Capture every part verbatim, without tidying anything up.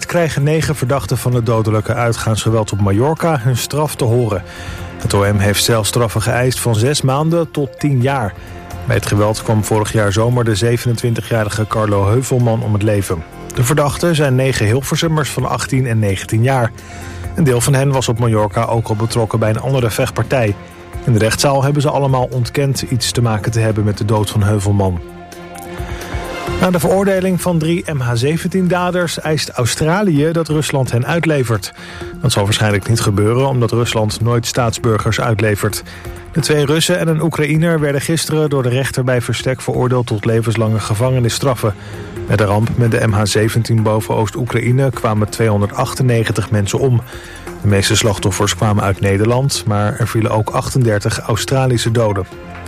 krijgen negen verdachten van het dodelijke uitgaansgeweld op Mallorca hun straf te horen. Het O M heeft celstraffen geëist van zes maanden tot tien jaar. Bij het geweld kwam vorig jaar zomer de zevenentwintigjarige Carlo Heuvelman om het leven. De verdachten zijn negen Hilversummers van achttien en negentien jaar. Een deel van hen was op Mallorca ook al betrokken bij een andere vechtpartij. In de rechtszaal hebben ze allemaal ontkend iets te maken te hebben met de dood van Heuvelman. Na de veroordeling van drie M H zeventien-daders eist Australië dat Rusland hen uitlevert. Dat zal waarschijnlijk niet gebeuren omdat Rusland nooit staatsburgers uitlevert. De twee Russen en een Oekraïner werden gisteren door de rechter bij verstek veroordeeld tot levenslange gevangenisstraffen. Bij de ramp met de M H zeventien boven Oost-Oekraïne kwamen tweehonderdachtennegentig mensen om. De meeste slachtoffers kwamen uit Nederland, maar er vielen ook achtendertig Australische doden.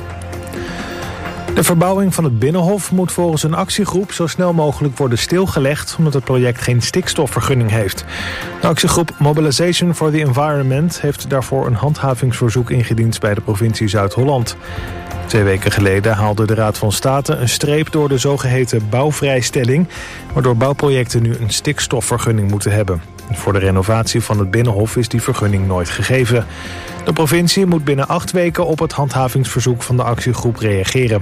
De verbouwing van het Binnenhof moet volgens een actiegroep zo snel mogelijk worden stilgelegd omdat het project geen stikstofvergunning heeft. De actiegroep Mobilization for the Environment heeft daarvoor een handhavingsverzoek ingediend bij de provincie Zuid-Holland. Twee weken geleden haalde de Raad van State een streep door de zogeheten bouwvrijstelling, waardoor bouwprojecten nu een stikstofvergunning moeten hebben. Voor de renovatie van het Binnenhof is die vergunning nooit gegeven. De provincie moet binnen acht weken op het handhavingsverzoek van de actiegroep reageren.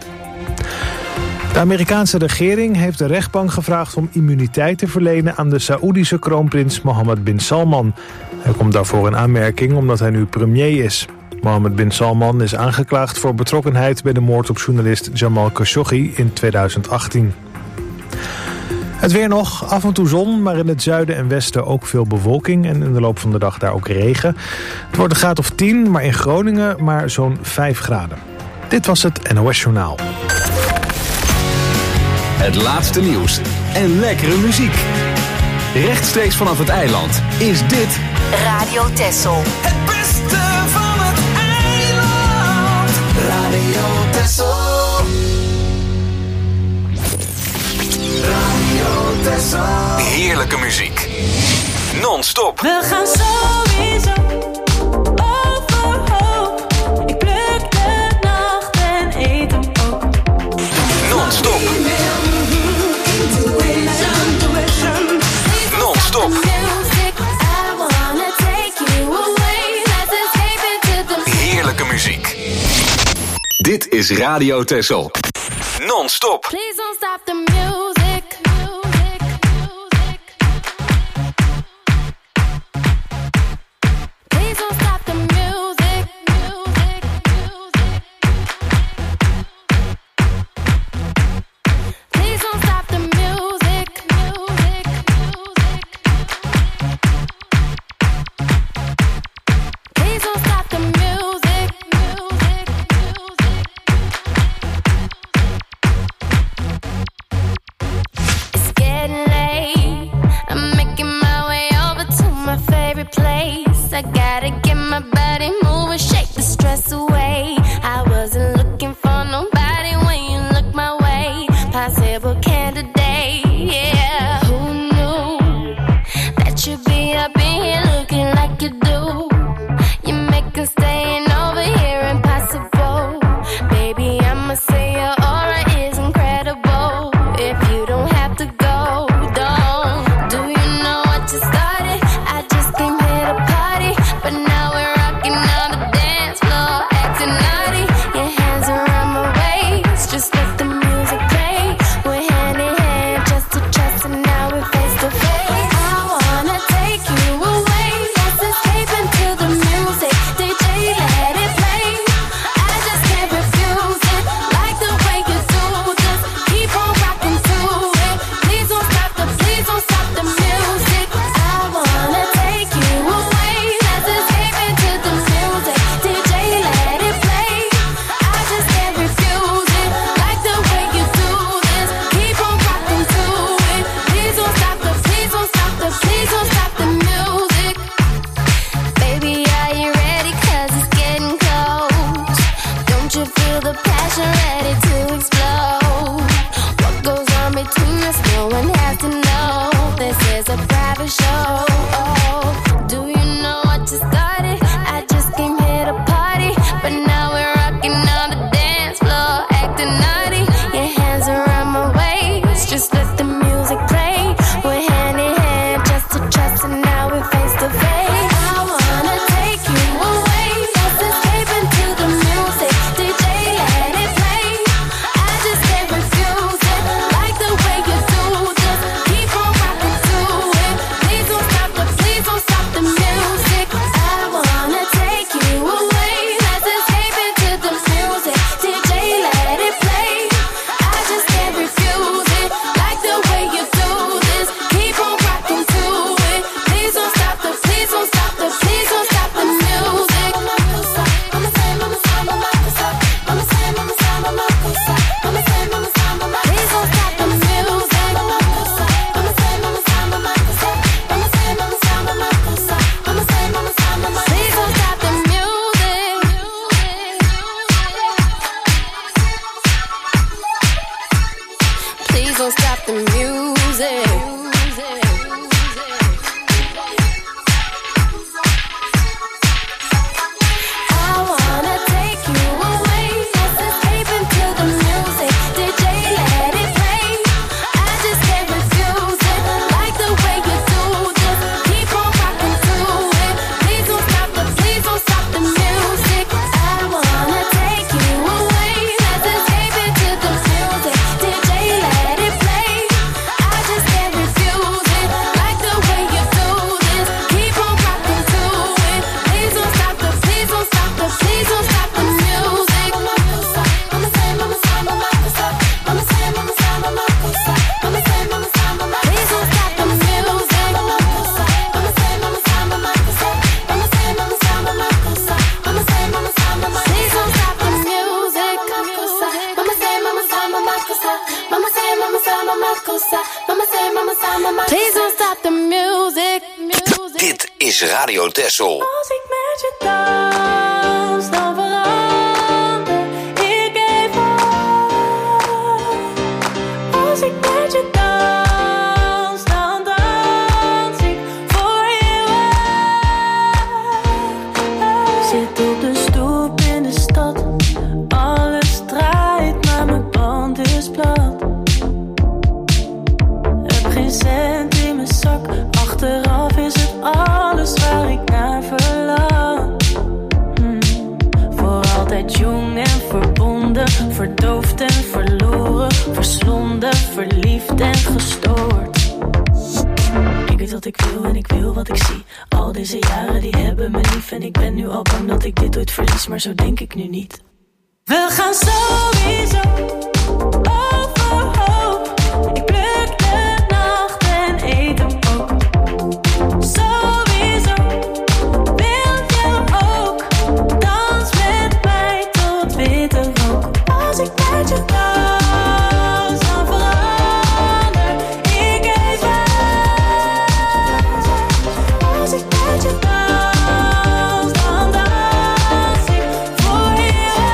De Amerikaanse regering heeft de rechtbank gevraagd om immuniteit te verlenen aan de Saoedische kroonprins Mohammed bin Salman. Hij komt daarvoor in aanmerking omdat hij nu premier is. Mohammed bin Salman is aangeklaagd voor betrokkenheid bij de moord op journalist Jamal Khashoggi in tweeduizend achttien. Het weer nog, af en toe zon, maar in het zuiden en westen ook veel bewolking en in de loop van de dag daar ook regen. Het wordt een graad of tien, maar in Groningen maar zo'n vijf graden. Dit was het N O S Journaal. Het laatste nieuws en lekkere muziek. Rechtstreeks vanaf het eiland is dit Radio Texel. Het beste van het eiland. Radio Texel. Radio Texel. heerlijke muziek. Non-stop. We gaan sowieso overhoop. Ik pluk de nacht en eet hem ook. Non-stop. Non-stop. Heerlijke muziek. Dit is Radio Texel. Non-stop. Please don't stop the music. Please don't stop the music. Please don't stop the music. Please don't stop the music. It's getting late. I'm making my way over to my favorite place. I gotta get my body moving, shake the stress away. I wasn't looking for nobody when you look my way. Possible candidate, yeah. Who knew that you'd be up in here looking like you do? You make us staying over here impossible. Baby, I'ma say your aura is incredible. If you don't have to go, don't. Do you know what you started? I just came here to party, but now we're rocking on the dance floor, acting naughty. Your hands around my waist, just let the music play. We're hand in hand, chest to chest, and now we're face to face. I wanna take you away, let's escape into the music. D J, let it play. I just can't refuse it, like the way you do this. Keep on rocking to it. Please don't stop the, please don't stop the music. I wanna take you away, let's escape into the music. D J, let it play. I just can't refuse it, like the way you do this. Keep on rocking to it. Please don't stop the, please don't stop the, please don't stop the music. Baby, are you ready? 'Cause it's getting close. Don't you feel the passion ready to explode? What goes on between us, no one has to know. This is a private show. Oh, do you know what you started? I just came here to party, but now we're rocking on the dance floor, acting naughty. Your hands around my waist, just let the music play. We're hand in hand, is Radio Texel. Als ik met je dans, dan verander ik even. Als ik met je dans, dan dans ik voor eeuwig. Zit op de stoep in de stad, alles draait, maar mijn band is plat. Heb geen cent in mijn zak, achteraf is het alles waar ik naar verlang. Hmm. Voor altijd jong en verbonden, verdoofd en verloren, verslonden, verliefd en gestoord. Ik weet wat ik wil en ik wil wat ik zie. Al deze jaren die hebben me lief en ik ben nu al bang dat ik dit ooit verlies, maar zo denk ik nu niet. We gaan sowieso overhoop. Ik pluk de nacht en eet hem ook. Sowieso wil je ook. Dans met mij tot witte rook. Als ik met je dans, dan verander ik even. Als ik met je dans, dan dans ik voor eeuwig.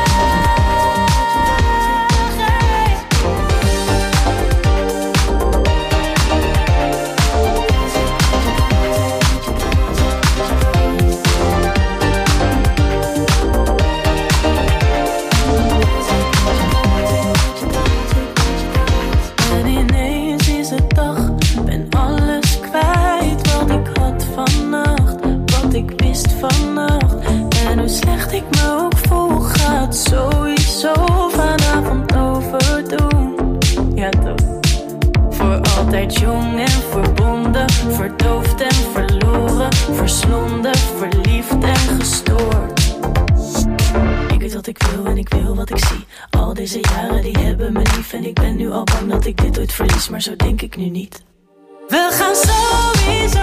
En ineens is het dag, ben alles kwijt wat ik had vannacht, wat ik wist vannacht. En hoe slecht ik me ook voel, gaat sowieso vanavond overdoen. Ja toch. Voor altijd jong en verbonden, verdoofd en verloren, verslonden, verliefd en gestoord. Ik weet wat ik wil en ik wil wat ik zie. Al deze jaren die hebben me lief en ik ben nu al bang dat ik dit ooit verlies, maar zo denk ik nu niet. We gaan sowieso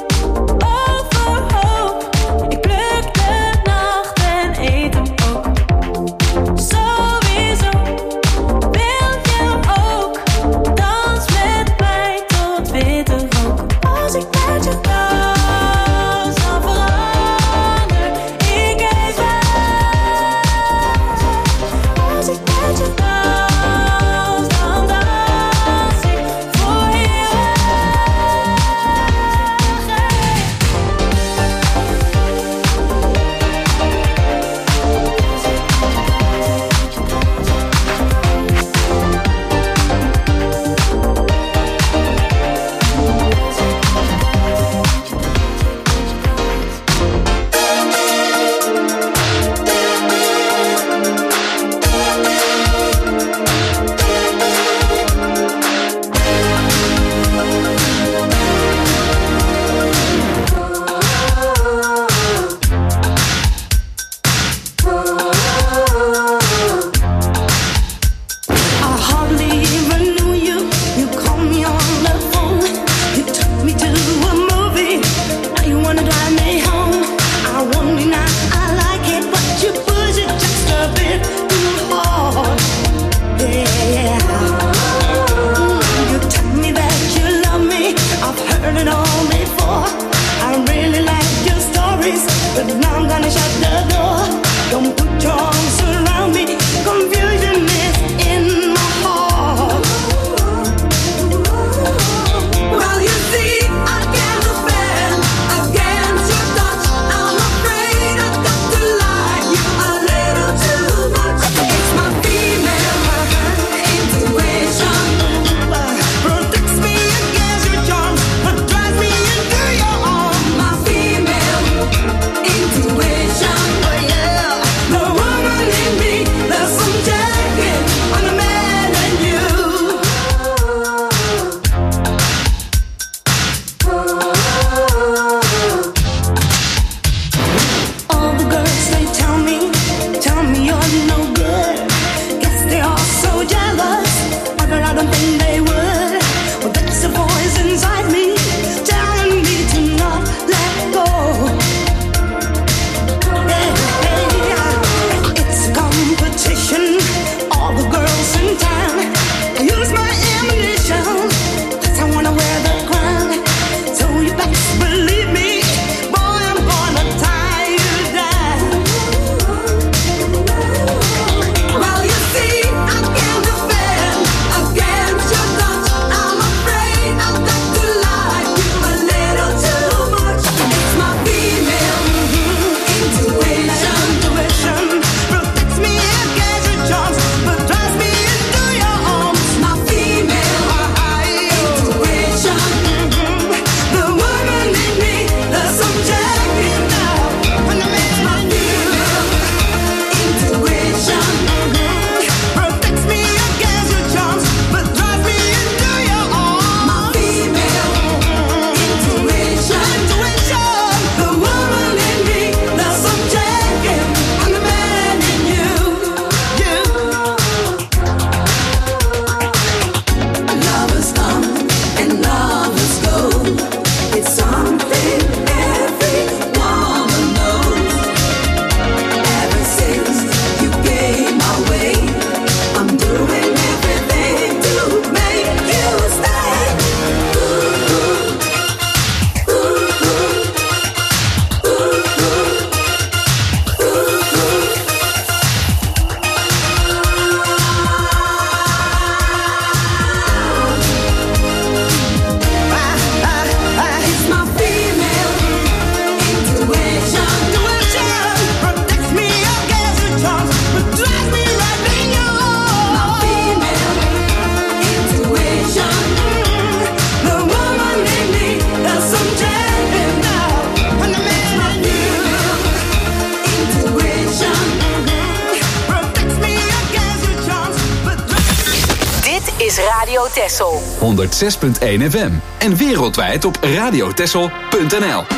overhoop. Ik pluk de nacht en eet hem ook. Sowieso wil je ook. Dans met mij tot witte rook. Als ik met je dans, dan verander ik even. Als ik met je dans, dan dans ik voor eeuwig. Intuition, oh yeah, the woman in Texel. honderd zes punt één F M. En wereldwijd op radiotexel punt n l.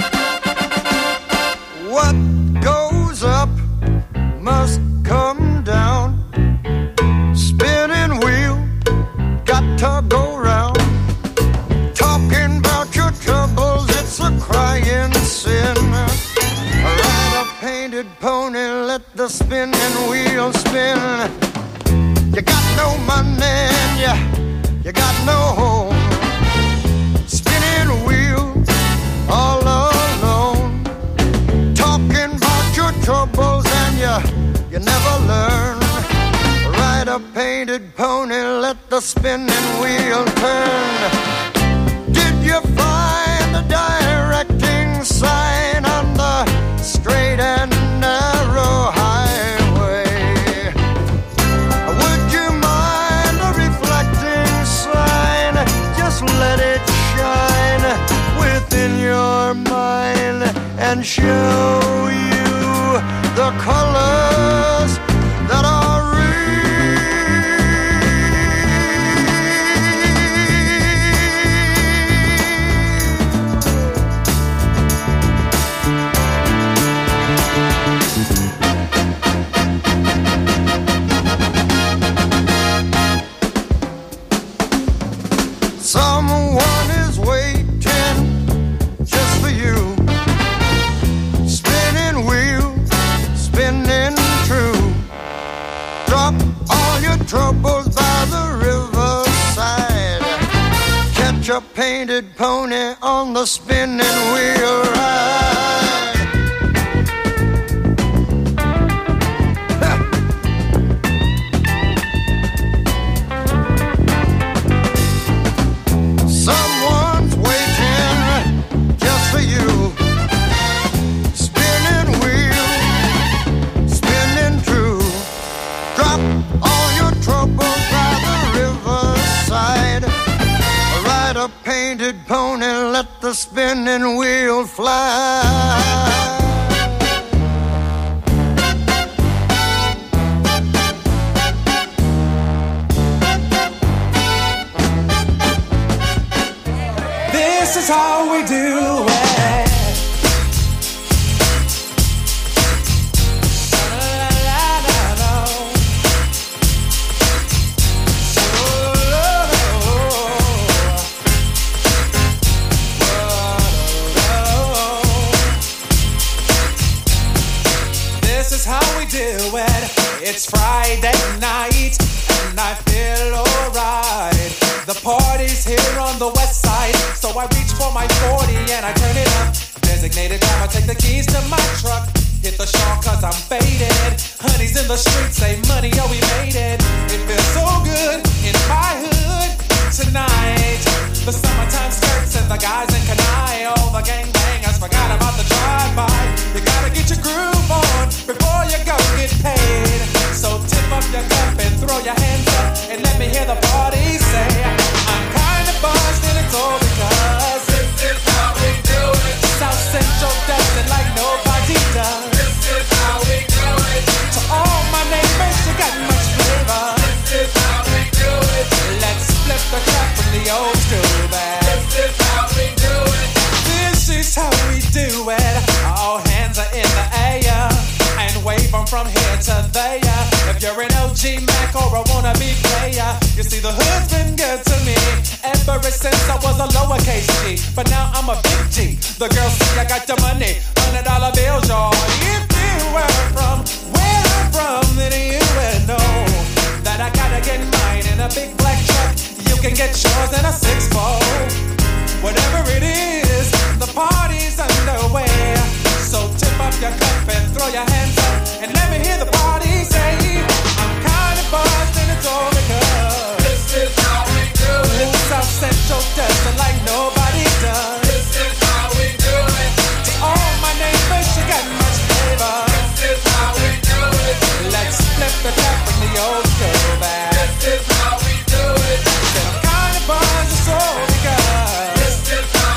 What goes up must come down. Spinning wheel, got to go round. Talking about your troubles, it's a crying sin. Ride a painted pony, let the spinning wheel spin. You got no money and you, you got no home. Spinning wheel, all alone. Talking about your troubles and you, you never learn. Ride a painted pony, let the spinning wheel turn. Did you find the directing sign on the straight and narrow highway? Would you mind a reflecting sign? Just let it shine within your mind and show you the colors that are real. Someone is waiting just for you. Spinning wheel, spinning true. Drop all your troubles by the riverside. Catch a painted pony on the spinning wheel ride. Someone's waiting just for you. Spinning wheel, spinning true. Drop all your troubles by the riverside. Ride a painted pony, let the spinning wheel fly. This is how we do it. This is how we do it. It's Friday night and I feel alright. The party's here on the west side, so I reach for my forty and I turn it up. Designated time, I take the keys to my truck. Hit the shawl cause I'm faded. Honey's in the streets, say money, oh we made it. It feels so good in my hood tonight. The summertime skirts and the guys in Kanai. All the gangbangers forgot about the drive-by. You gotta get your groove on before you go get paid. So tip up your cup and throw your hands up and let me hear the party say, I'm kinda buzzed and it's all because this is how we do it. South Central does it like nobody does. This is how we do it. To all my neighbors, you got much flavor. This is how we do it. Let's flip the crap from the old school back. This is how we do it. This is how we do it. All hands are in the air and wave them from here to there. If you're an O G Mac or a wannabe player, you see the hood's been good to me ever since I was a lowercase G. But now I'm a big G. The girls see I got the money, hundred dollar bills, y'all. If you were from where I'm from, then you would know that I gotta get mine in a big black truck. You can get yours in a six fold. Whatever it is, the party's underway. So tip up your cup and throw your hands up and let me hear the party say, I'm kinda buzzed and it's all because this is how we do it. South Central does it like nobody does. This is how we do it. To all my neighbors, you got much flavor. This is how we do it. Let's flip the cup from the old school back. This is how we do it. Said I'm kinda buzzed, it's all because this is how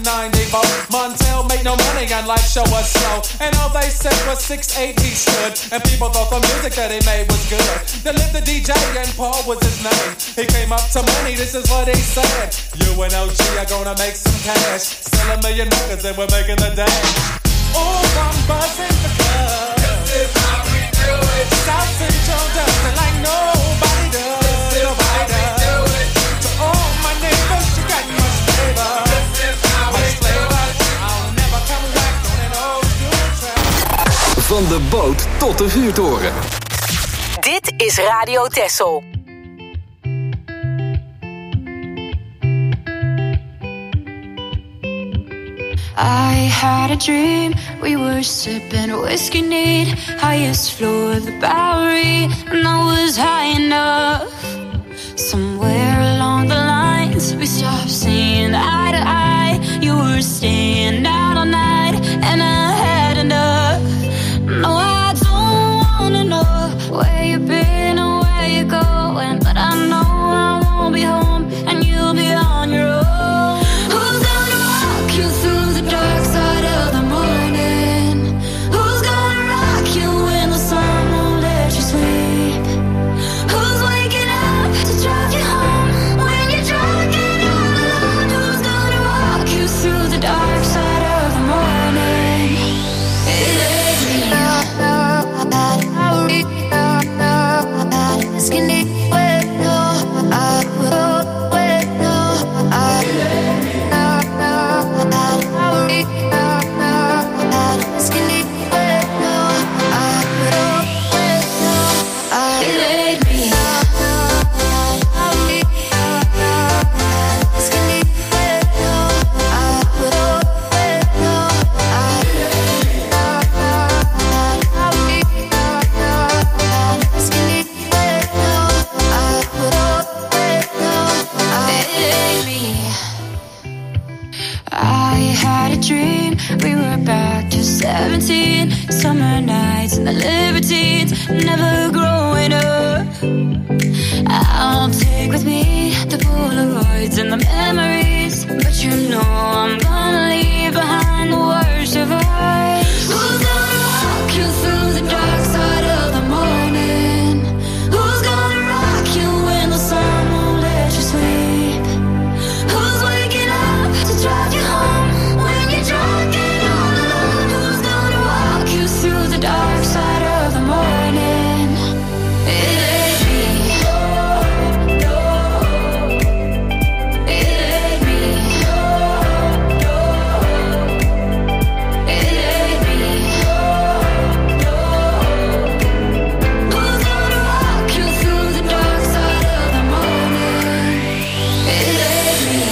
ninety-four. Montel made no money and life show was slow. And all they said was six eight he stood. And people thought the music that he made was good. They lived the D J and Paul was his name. He came up to money, this is what he said. You and O G are gonna make some cash. Sell a million records and we're making the dash. Oh, I'm buzzing the club. This is how we do it. South Central does it like nobody does. This is nobody how does. We do it. To all my neighbors, you got much flavor. This is how much we flavor. Do it. I'll never come back on an old school track. Van de boot tot de vuurtoren. Dit is Radio Texel. I had a dream, we were sipping whiskey neat, highest floor of the Bowery, and I was high enough. Somewhere along the lines, we stopped seeing eye to eye. You were staying out all night, and I had enough. No, I don't wanna know where you've been or where you're going, but I know I won't be home, and you'll be on your own. Who's gonna walk you through the dark side of the morning? Who's gonna rock you when the sun won't let you sleep? Who's waking up to drive you home when you're drunk and all alone? Who's gonna walk you through the dark side of the morning? It ain't me. seventeen, summer nights and the libertines, never growing up. I'll take with me the Polaroids and the memories, but you know I'm gonna leave behind the worst of us. Who's gonna walk you through the dark side of the morning? Who's gonna rock you when the sun won't let you sleep? Who's waking up to drive you home when you're drunk and all alone? Who's gonna walk you through the dark side of the morning? It ain't me. No, no. It ain't me. No, no. It ain't me. No, no. Who's gonna walk you through the dark side of the morning? It ain't me.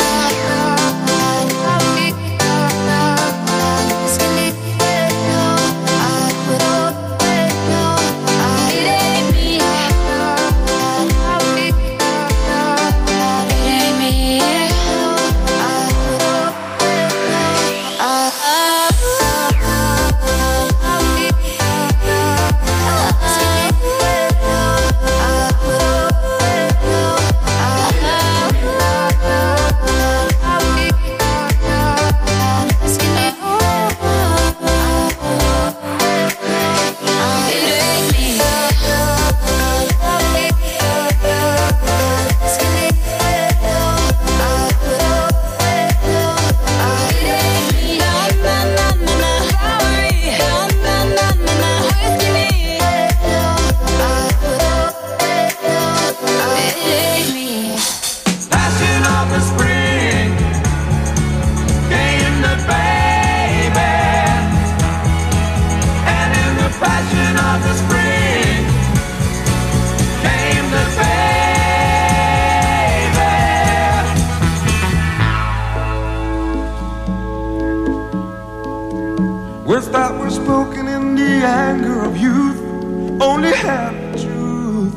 Words that were spoken in the anger of youth only have the truth.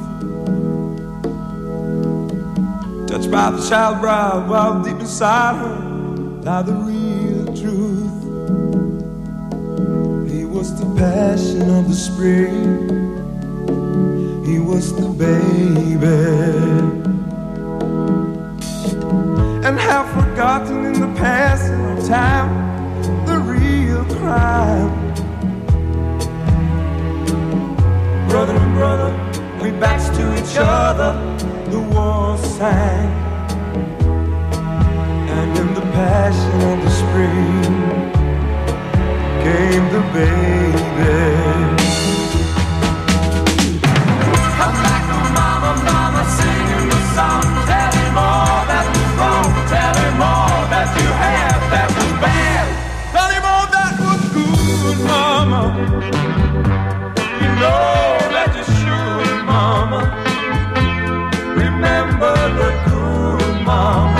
Touched by the child bride while deep inside her lie the real truth. He was the passion of the spring. He was the baby. And half forgotten in the passing of town, the real crime. Brother and brother, we backs to each other, the war sang. And in the passion of the spring came the baby. Come back, oh mama, mama, singing the song. Tell him all that was wrong. Tell him all that you had that was bad. Tell him all that was good, mama. You know that you should, mama. Remember the good, mama.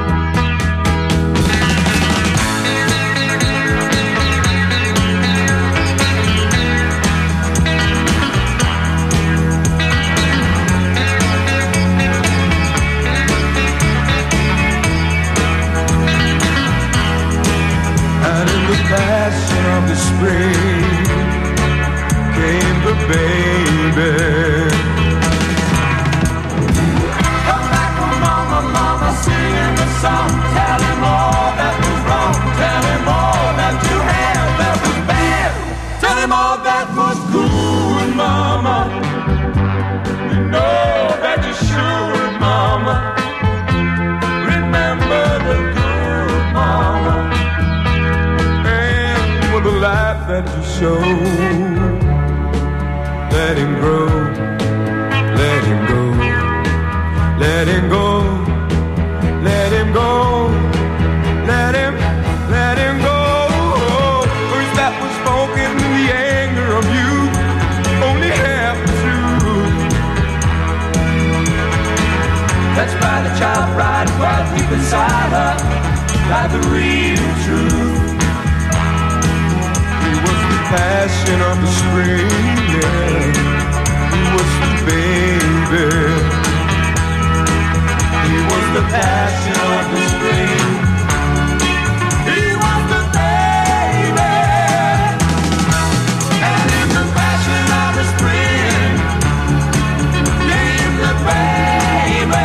Passion of the spring came the baby. Come back, oh mama, mama, singing the song. Tell him all that was wrong. Tell him all that you had that was bad. Tell him all that was good, mama. You know that you should, mama. Remember the good, mama. The life that you show, let him grow, let him go, let him go, let him go, let him, let him go. Words that were spoken in the anger of youth, only half true. Touched by the child pride quite deep inside her, by the real truth. Passion of the spring, yeah. He was the baby. He was the passion of the spring. He was the baby. And in the passion of the spring came the baby.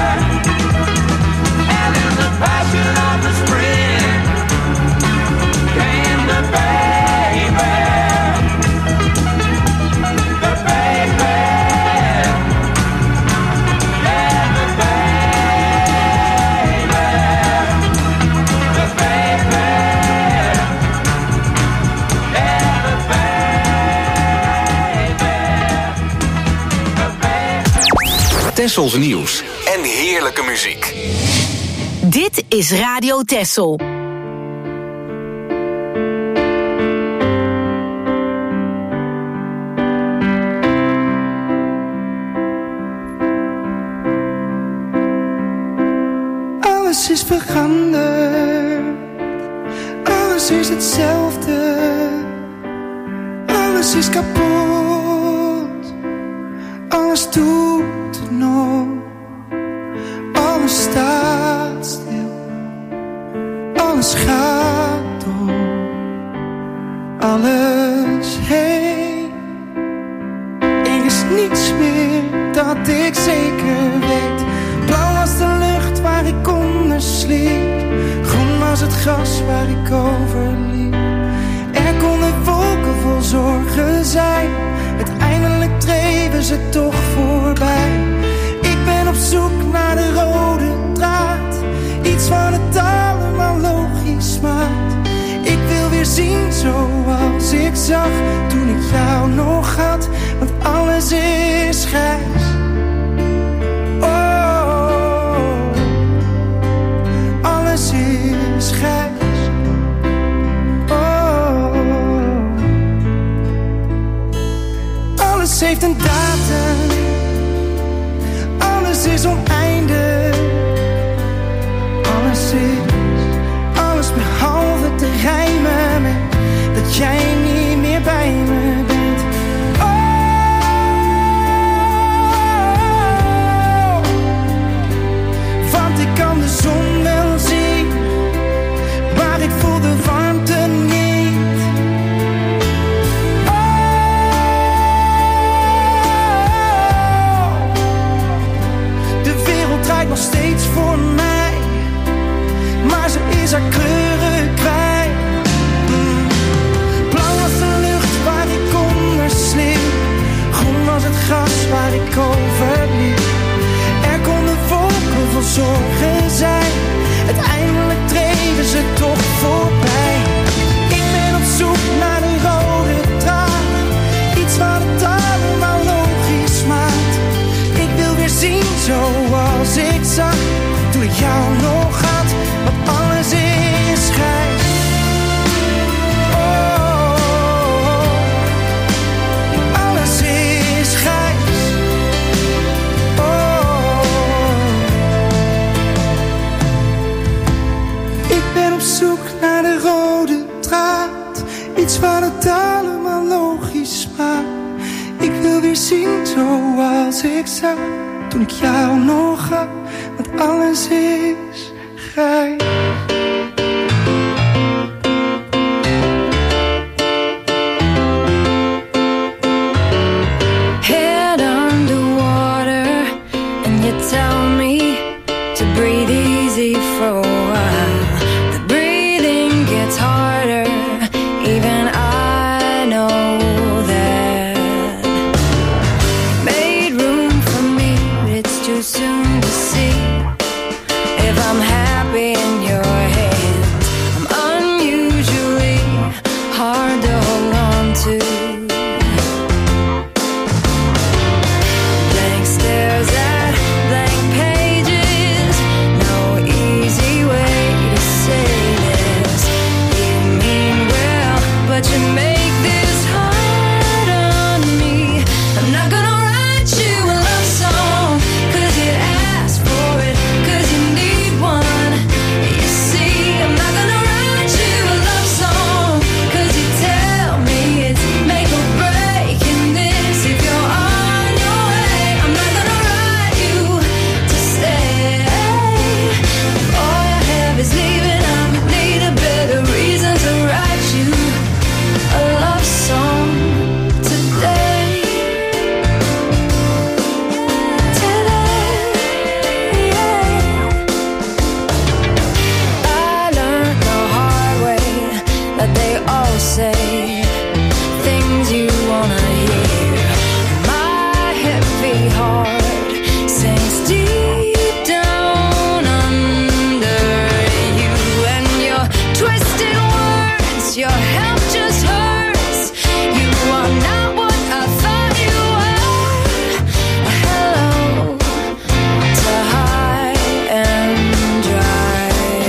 And in the passion of the spring came the baby. Tessels nieuws en heerlijke muziek. Dit is Radio Tessel. Alles is veranderd. Alles is hetzelfde. Alles is kapot. Alles doet nog. Alles staat stil. Alles gaat door. Alles heen. Er is niets meer dat ik zeker weet. Blauw was de lucht waar ik onder sliep. Groen was het gras waar ik over liep. Er konden wolken vol zorgen zijn. Uiteindelijk dreven ze toch voorbij. Ik ben op zoek naar de rode draad. Iets wat het allemaal logisch maakt. Ik wil weer zien zoals ik zag toen ik jou nog had. Want alles is grijs. Oh, alles is grijs. Oh, alles heeft een datum. Alles is oneindig. Alles is, alles behalve te rijmen met dat jij niet meer bij me bent. Oh, want ik kan de zon wel zien, maar ik voel de warmte niet. Oh, zoek naar de rode draad, iets waar het allemaal logisch maakt. Ik wil weer zien zoals ik zag toen ik jou nog had, want alles is grijs. Head underwater and you tell me to breathe easy for a while. The breathing gets harder, even I know that. Made room for me, but it's too soon to see if I'm happy in your hands. I'm unusually hard to hold on to. Blank stares at blank pages, no easy way to say this. You mean well, but you make this hard on me. I'm not gonna write you a love song, cause you asked for it, cause you need one. You see, I'm not gonna write you a love song, cause you tell me it's make or break in this. If you're on your way, I'm not gonna write you to stay. If all you have is leaving, I need a better reason to write you a love song today. I learned the hard way that they all say things you wanna hear. My heavy heart sinks deep down under you, and your twisted words, your help just hurts. You are not what I thought you were. Hello to high and dry.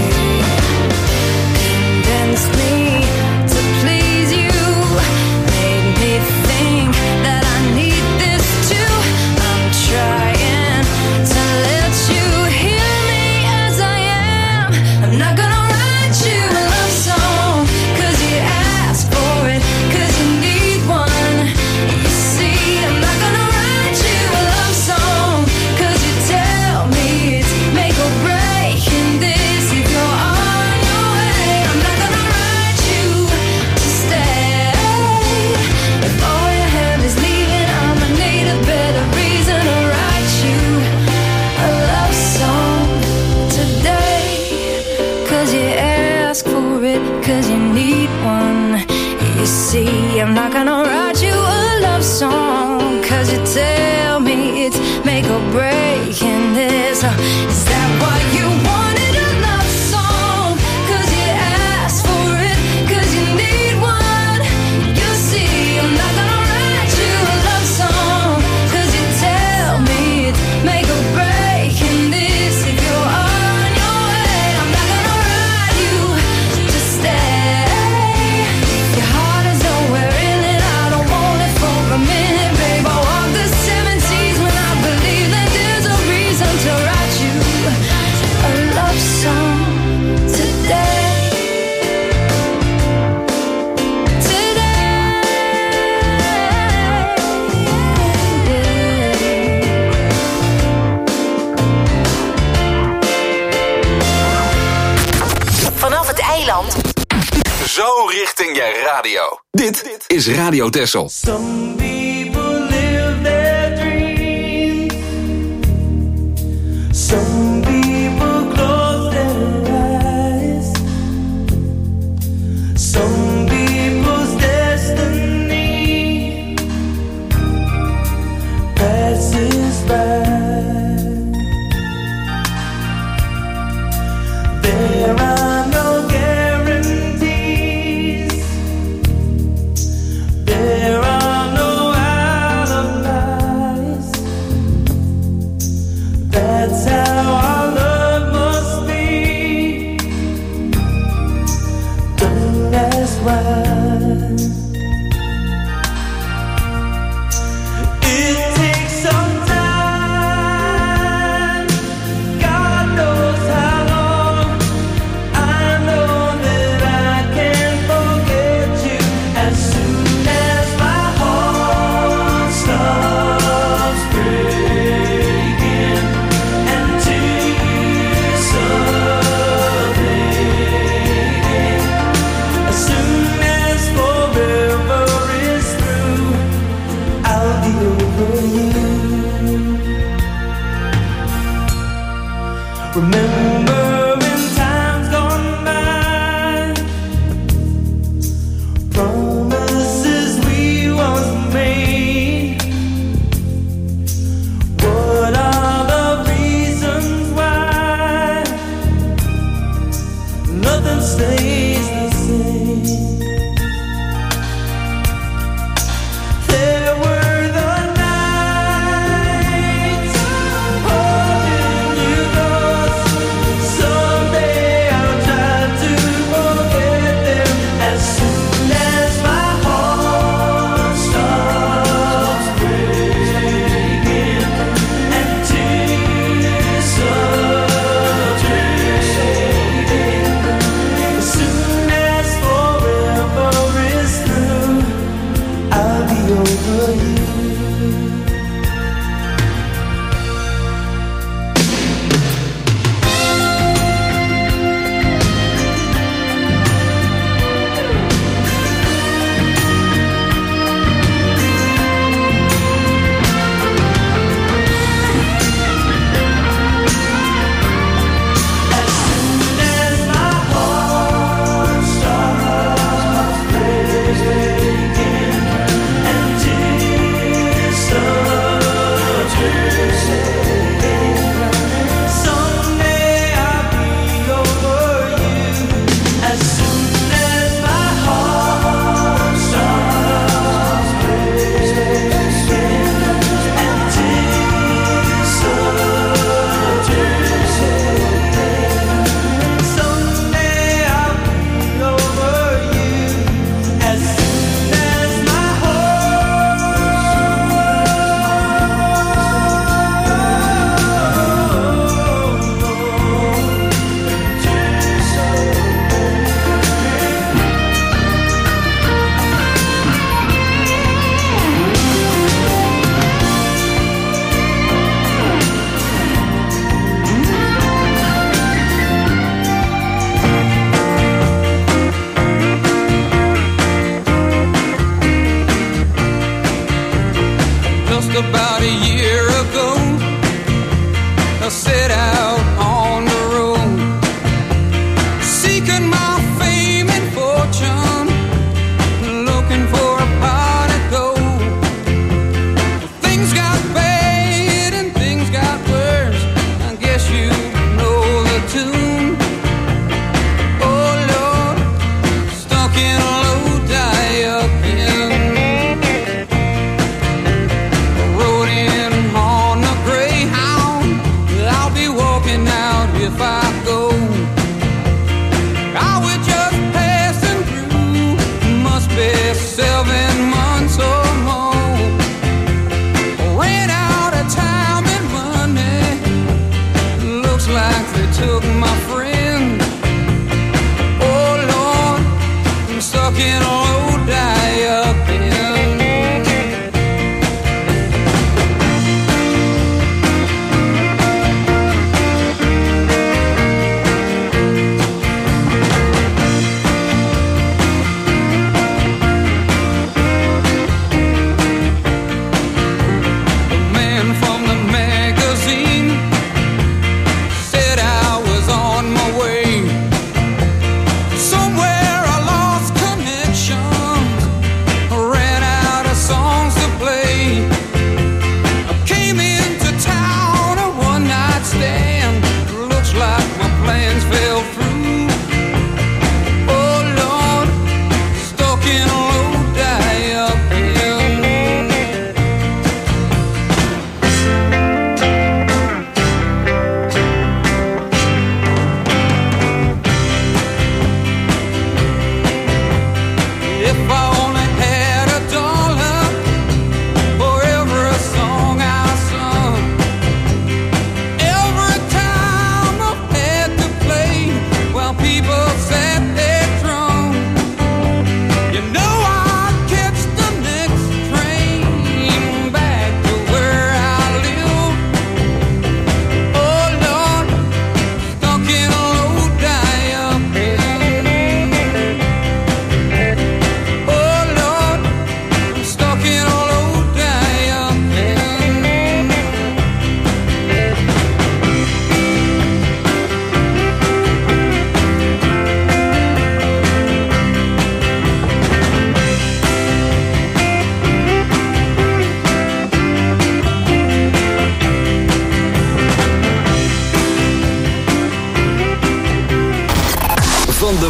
Convinced me to please you, made me think that I need this too. I'm trying to let you hear me as I am. I'm not gonna write you a love song, cause you asked for it, cause you need one. You see, I'm not gonna write you a love song, cause you tell me it's make or break in this. If you're on your way, I'm not gonna write you to stay. If all you have is leaving, I'ma need a better reason to write you a love song today. Cause you ask for it, cause you need one. You see, I'm not gonna write you a love song, cause you tell me it's make or break in this. Uh, Is that why you wanted a love song? Cause you asked for it, cause you need one. You see, I'm not gonna write you a love song, cause you tell me it's make or break in this. If you're on your way, I'm not gonna write you to stay. Your heart is nowhere in it, I don't want it for a minute, babe. I walk the seven seas when I believe that there's a reason to write you a love song today. Vanaf het eiland. Zo richting je radio. Dit is Radio Texel. Some people live their dreams. Some people close their eyes. Some people's destiny passes by. There are no guarantees. There are no Somewhere I lost connection.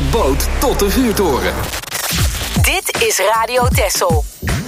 boot tot de vuurtoren. Dit is Radio Texel.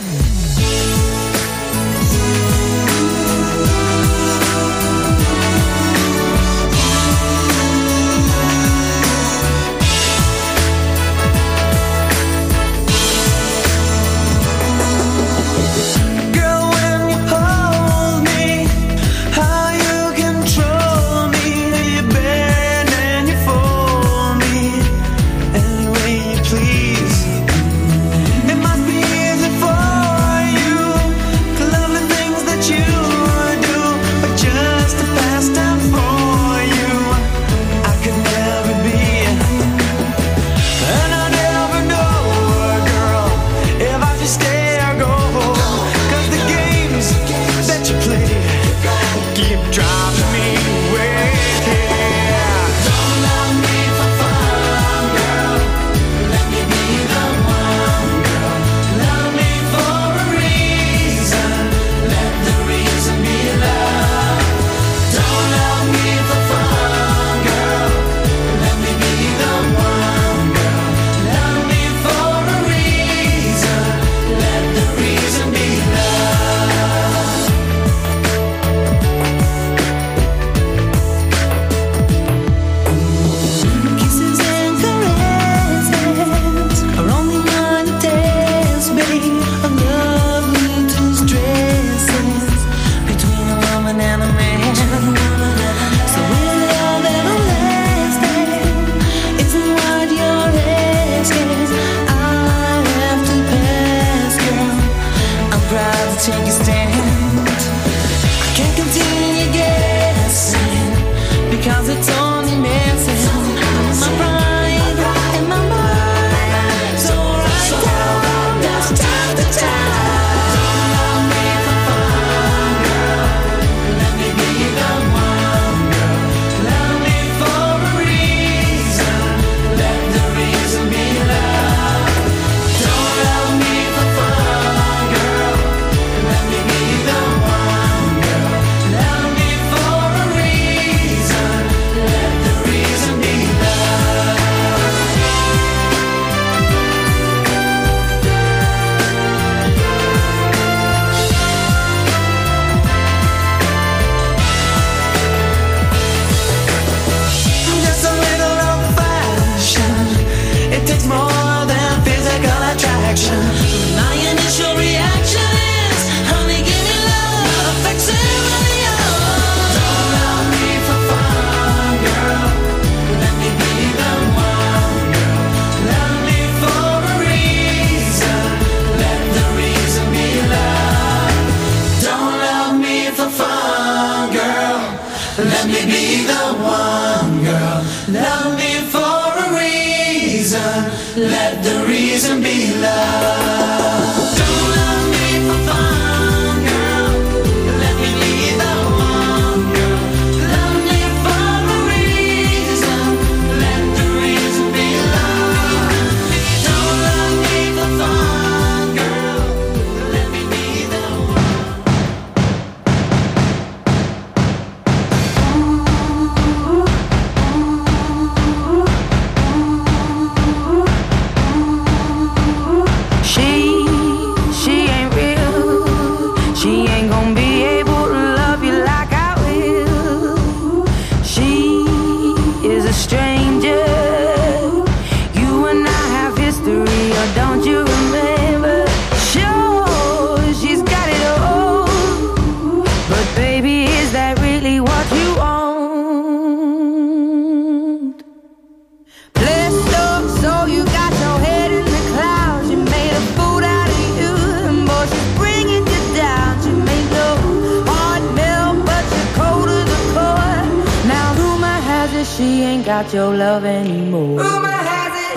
Got your love anymore. Rumor has it.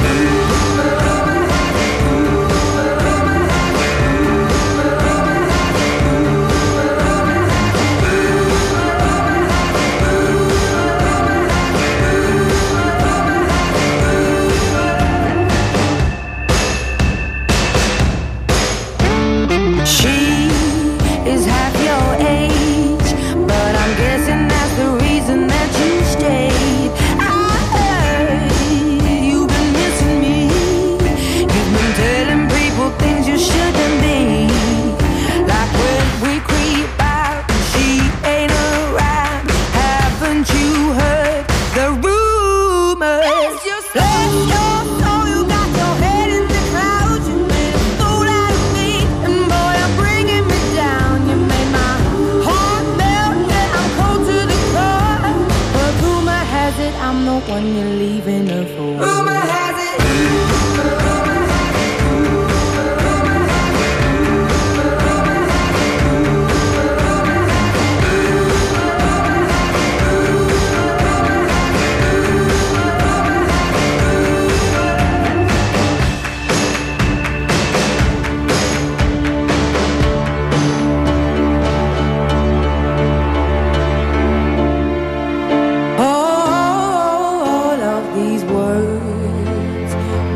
Rumor has it. Rumor has it. Rumor has it. Rumor has it. She is half your age, but I'm guessing that's the reason that you stayed. I heard you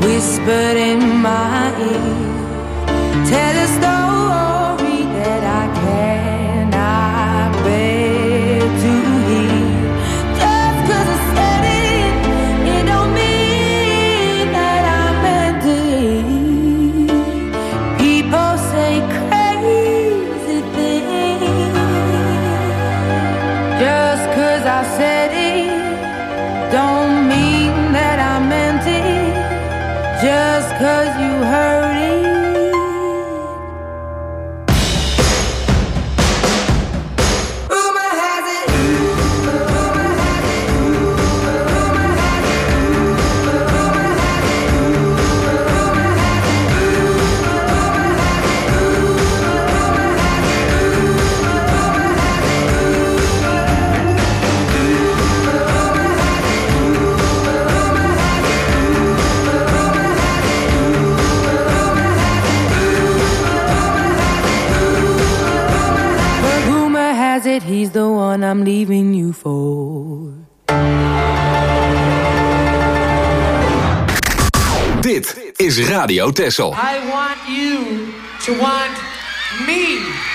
whispered in my ear. Tell a story that I cannot bear to hear. Just 'cause I said it, it don't mean that I meant it. People say crazy things. Just 'cause I said it, don't mean that I meant it. Just 'cause you heard it. He's the one I'm leaving you for. Dit is Radio Texel. I want you to want me.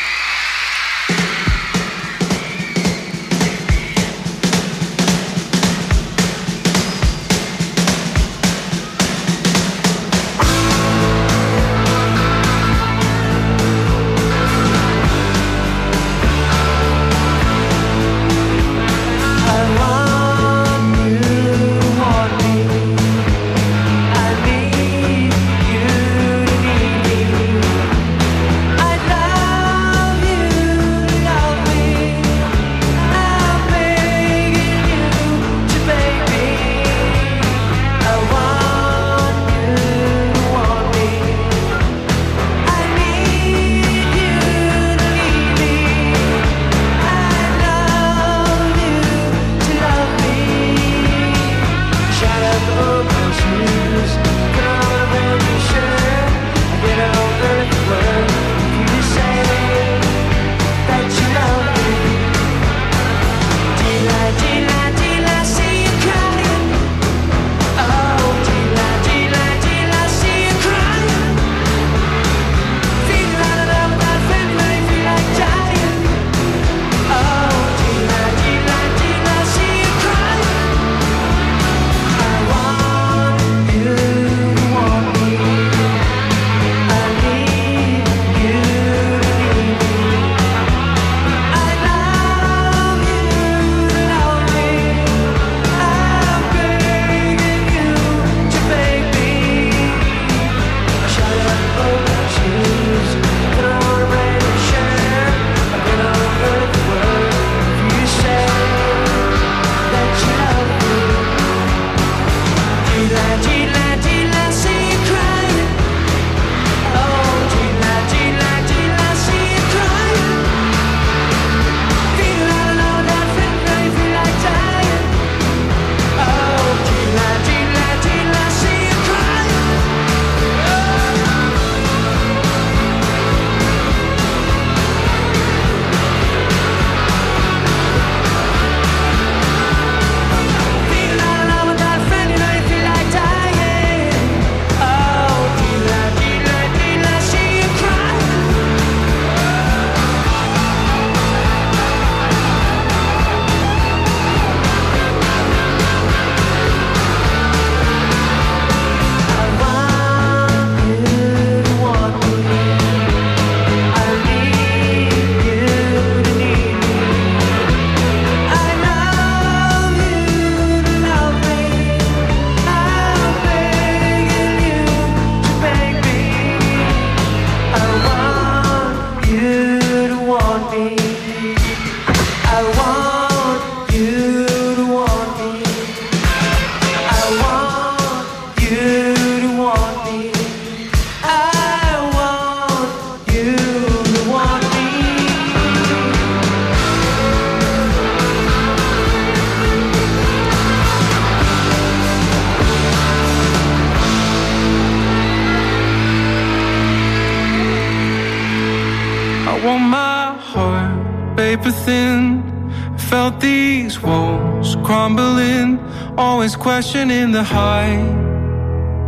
paper thin. Felt these walls crumbling, always questioning the height.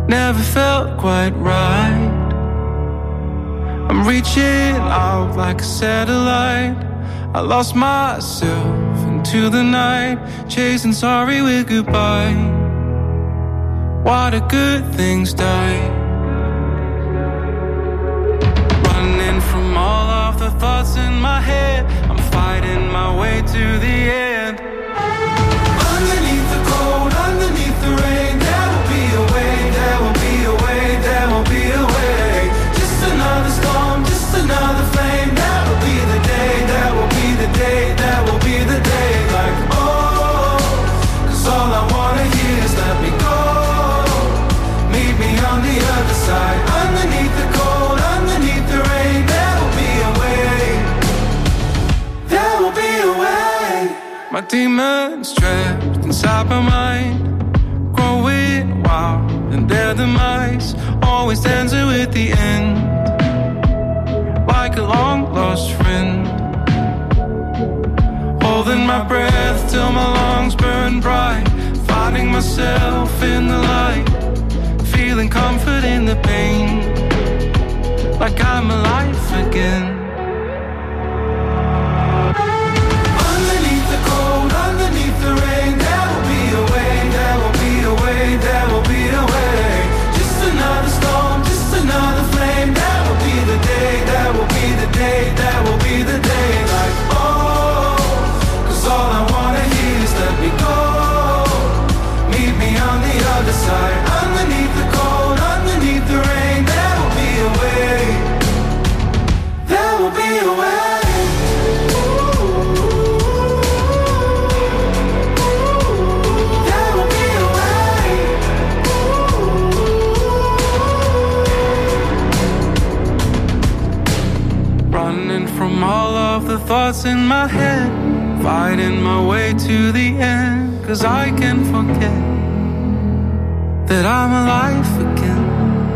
never felt quite right. I'm reaching out like a satellite. I lost myself into the night, chasing sorry with goodbye. Why do good things die? Running from all of the thoughts in my head, I'm fighting my way to the end. Underneath the cold, underneath the rain, there will be a way, there will be a way, there will be a way. Just another storm, just another flame. That will be the day, that will be the day, that will be the day. Like, oh, cause all I wanna hear is let me go. Meet me on the other side. Underneath the cold, underneath the rain, there will be a way. There will be a way. My demons trapped inside my mind, growing wild in their demise, always dancing with the end, like a long lost friend. Holding my breath till my lungs burn bright, finding myself in the light, feeling comfort in the pain, like I'm alive again. Underneath the cold, underneath the rain, there will be a way, there will be a way, there will be a way. Just another storm, just another flame. That will be the day, that will be the day, that will be the day. Like, oh, cause all I wanna hear is let me go. Meet me on the other side. Underneath the cold, underneath the rain, there will be a way. There will be a way. From all of the thoughts in my head, fighting my way to the end, cause I can forget that I'm alive again.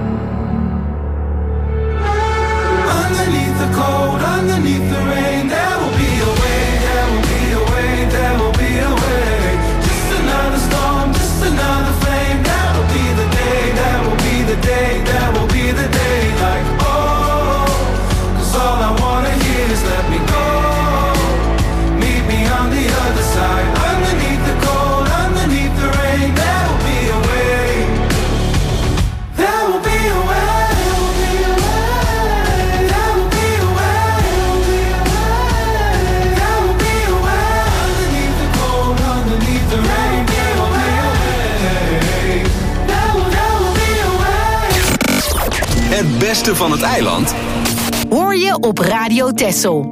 Underneath the cold, underneath the rain, there will be a way, there will be a way, there will be a way. Just another storm, just another flame. That will be the day, that will be the day, that will be the day. Like, oh, cause all I wanna hear is let me go. Meet me on the other side. Underneath the cold, underneath the rain, there will be a way. There will be a way. There will be a way. There will be a way. Underneath the cold, underneath the rain, there will be a way. There will, there will be a way. Het beste van het eiland hoor je op Radio Texel.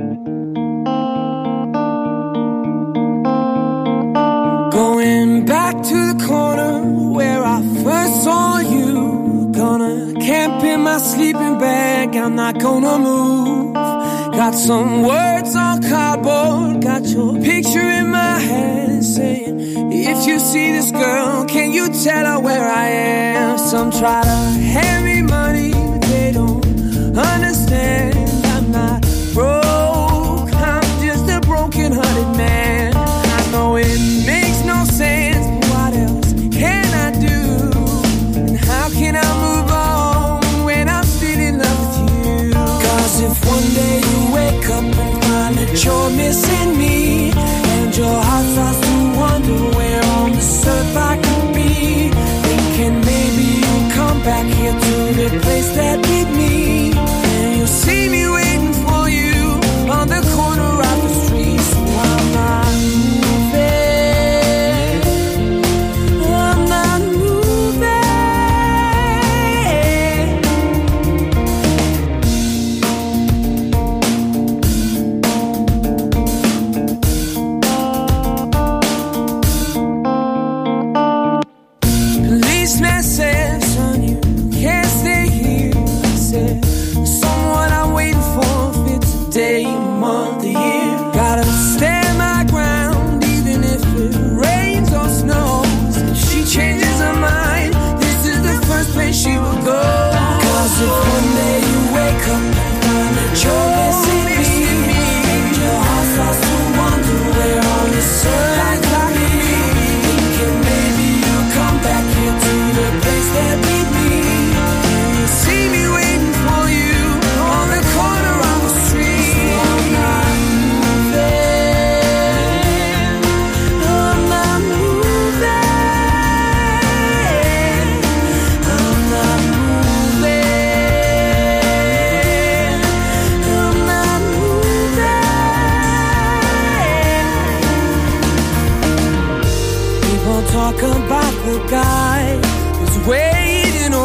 Going back to the corner where I first saw you. Gonna camp in my sleeping bag, I'm not gonna move. Got some words on cardboard, got your picture in my hand, saying, if you see this girl, can you tell her where I am? Some try to hand me money, but they don't understand. I'm not broke, I'm just a broken-hearted man. I know it makes no sense, but what else can I do? And how can I move on when I'm still in love with you? Cause if one day you wake up and find that you're missing me, and your heart starts to wonder where on this earth I could be, thinking maybe you'll come back here to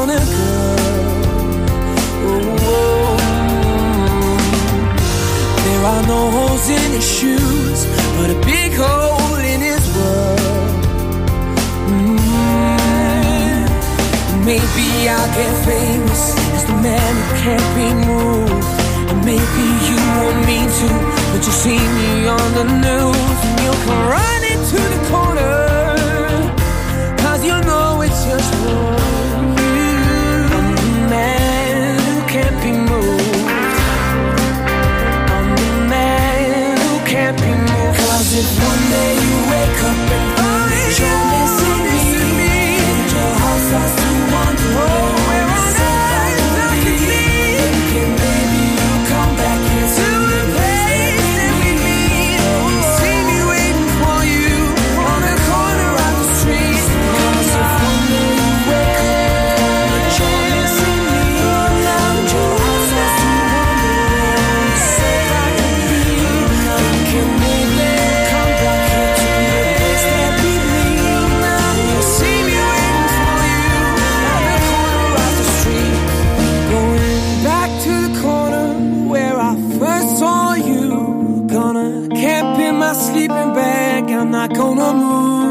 wanna go. Oh, there are no holes in his shoes, but a big hole in his world. Mm. Maybe I'll get famous as the man who can't be moved. And maybe you won't mean to, but you'll see me on the news. And you'll come running to the corner, cause you know it's just for you. I'm the man who can't be moved. I'm the man who can't be moved. Cause if one day you wake up and find you're missing me, and your heart starts to wonder, oh, where on earth I could be, thinking maybe you'll come back here to the place that we meet. Oh, see me waiting for you on the corner of the street. Cause if one day you wake up and you're missing me, and your heart starts to wonder, where on earth I could be, thinking maybe you'll come back here to the place that we meet. You'll see me waiting for you on the corner of the street. Going back to the corner where I first saw you. Gonna camp in my sleeping bag, I'm not gonna move.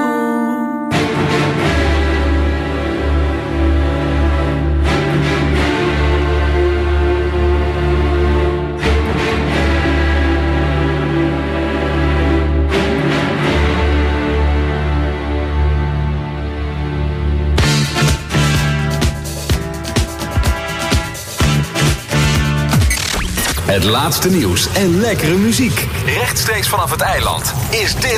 Het laatste nieuws en lekkere muziek. Rechtstreeks vanaf het eiland is dit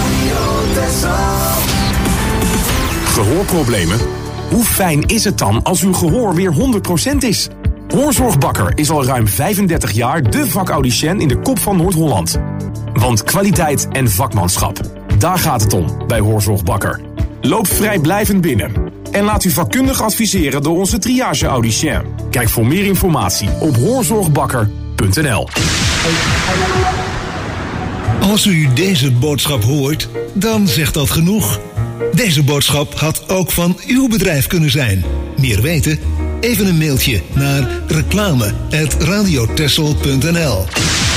Gehoorproblemen? Hoe fijn is het dan als uw gehoor weer honderd procent is? Hoorzorg Bakker is al ruim vijfendertig jaar de vakaudiënt in de kop van Noord-Holland. Want kwaliteit en vakmanschap, daar gaat het om bij Hoorzorg Bakker. Loop vrijblijvend binnen en laat u vakkundig adviseren door onze triage-audicien. Kijk voor meer informatie op hoorzorgbakker punt n l. Als u deze boodschap hoort, dan zegt dat genoeg. Deze boodschap had ook van uw bedrijf kunnen zijn. Meer weten? Even een mailtje naar reclame apenstaartje radiotessel punt n l.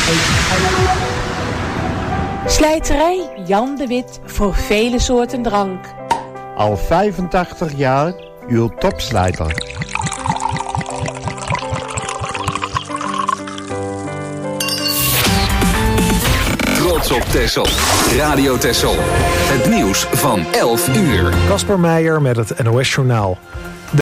Slijterij Jan de Wit voor vele soorten drank. Al vijfentachtig jaar uw topslijter. Trots op Texel. Radio Texel. Het nieuws van elf uur. Kasper Meijer met het N O S Journaal.